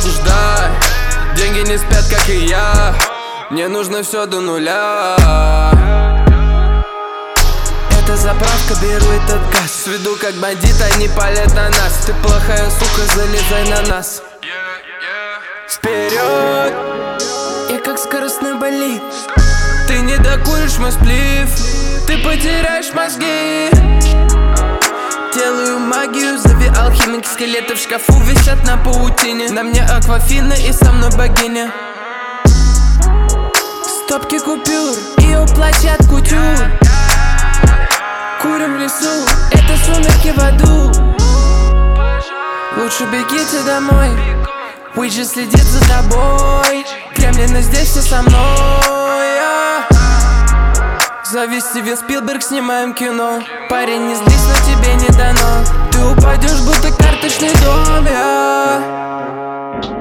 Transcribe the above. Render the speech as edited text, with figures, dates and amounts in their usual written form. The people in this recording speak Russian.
осуждай. Деньги не спят, как и я. Мне нужно все до нуля. Это заправка, беру этот газ. Сведу как бандит, они палят на нас. Ты плохая сука, залезай на нас. Вперед! Я как скоростной болид. Ты не докуришь мой сплив, ты потеряешь мозги. Делаю магию, зови алхимик. Скелеты в шкафу висят на паутине. На мне Аквафина и со мной богиня. Стопки купюр и уплачь от кутюр. Курим в лесу, это сумерки в аду. Лучше бегите домой, Уиджи следит за тобой. Кремлин, и здесь все со мной. Зови Стивен Спилберг, снимаем кино. Парень, не злись, но тебе не дано. Ты упадешь, будто карточный домик.